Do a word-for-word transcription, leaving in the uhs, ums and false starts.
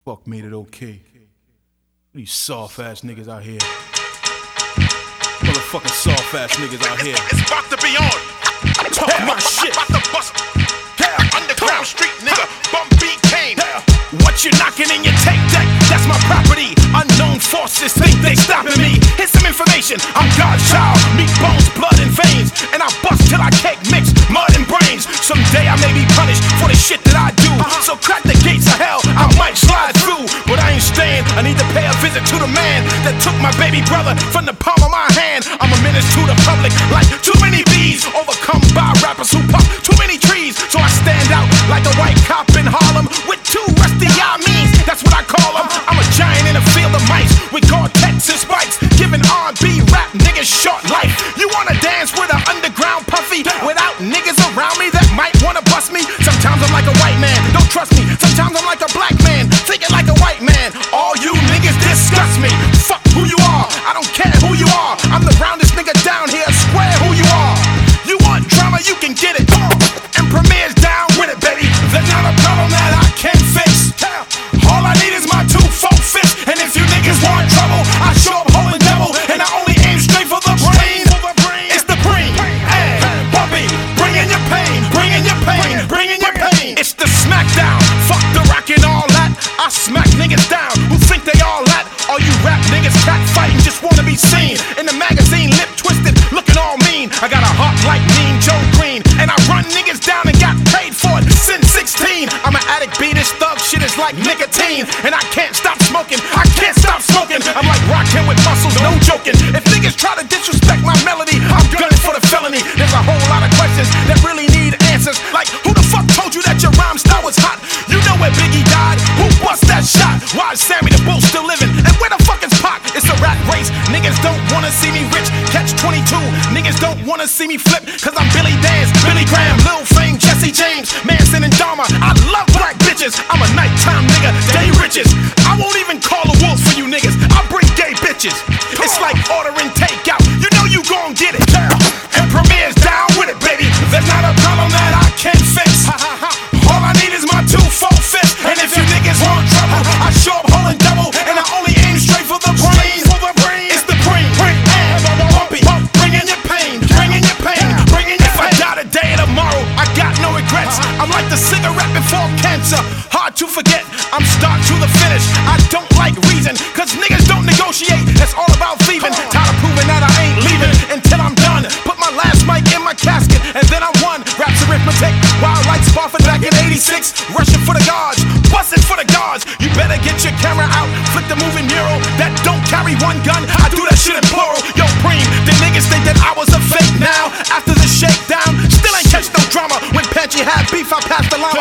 Fuck made it okay. These soft ass niggas out here. Motherfucking soft ass niggas out here. It's about to be on. Talk yeah, my shit. About to bust. Yeah, underground street nigga. Bump beat Kane. Yeah. What you knocking in your tape deck? That's my property. Unknown forces think they stopping me. Here's some information. I'm God's child. Meat, bones, blood, and veins. And I bust till I cake mix mud and brains. Someday I may be punished for the shit that I do. Uh-huh. So crack the gates of hell. I might slide through, but I ain't staying. I need to pay a visit to the man that took my baby brother from the palm of my hand. I'm a menace to the public, like too many bees, overcome by rappers who pop too many trees. So I stand out like a white cop in Harlem with two rusty means. That's what I call them. I'm a giant in a field of mice with Gore-Tex and spikes, giving R and B rap niggas short life. You wanna dance with an underground puffy without niggas around me that might wanna bust me? Sometimes I'm like a white man, don't trust me. Sometimes I'm like a black man, thinking like a white man. All you niggas disgust me. Fuck who you are, I don't care who you are. I'm the roundest nigga down here, square who you are. You want drama, you can get it. And Premier's down with it, baby. There's not a problem that I can't fix. All I need is my two folk fish. And if you niggas want trouble, I show up holding devil. And I only aim straight for the brain. It's the brain. Hey, Bumpy, bring in your pain, bring in your pain, bring in your pain. It's the smackdown. Fuck the rock and all that. I smack niggas down who think they all that. All you rap niggas cat fighting just wanna be seen. In the magazine, lip twisted, looking all mean. I got a heart like Mean Joe Green. And I run niggas down and got paid for it since sixteen. I'm an addict, beat this thug shit is like nicotine. And I can't stop smoking, I can't stop smoking. I'm like rockin' with muscles, no joking. If niggas try to disrespect my melody, I'm gunning for the felony. There's a whole lot of questions that really need answers. Like, who the fuck told you that your rhyme style was hot? You know where Biggie died? Who bust that shot? Why is Sammy the Bull still living? And where the fuck is Pac? It's a rat race. Niggas don't wanna see me rich. Catch twenty-two. Niggas don't wanna see me flip. Cause I'm Billy Dance, Billy Graham, Lil Fame, Jesse James, Manson and Dharma. I love black bitches. I'm a nighttime nigga, day riches. I won't even call a wolf for you niggas. I bring gay bitches. It's like ordering takeout. You know you gon' get it. And Premier's down with it, baby. There's not a problem that I can't fix. All I need is my two folk fish. And if you niggas want trouble, I show up holding double. And I only aim straight for the brain. It's the brain. And Bumpy, bring in your pain, bring in your pain, bring in your. If I die today or tomorrow, I got no regrets. I'm like the cigarette before cancer. Hard to forget, I'm start to the finish. I don't like reason, cause niggas don't negotiate. It's all about thieving. Tired of proving that I ain't leaving until I'm done. Put my last mic in my casket, and then I'm one. Raps arithmetic, wild like Spofford back in eighty-six. Rushing for the guards, busting for the guards. You better get your camera out, flick the moving mural. That don't carry one gun, I do that shit in plural. Yo, Preem, the niggas think that I was a fake now. After the shakedown, still ain't catch no drama. When Panchy had beef, I passed the line.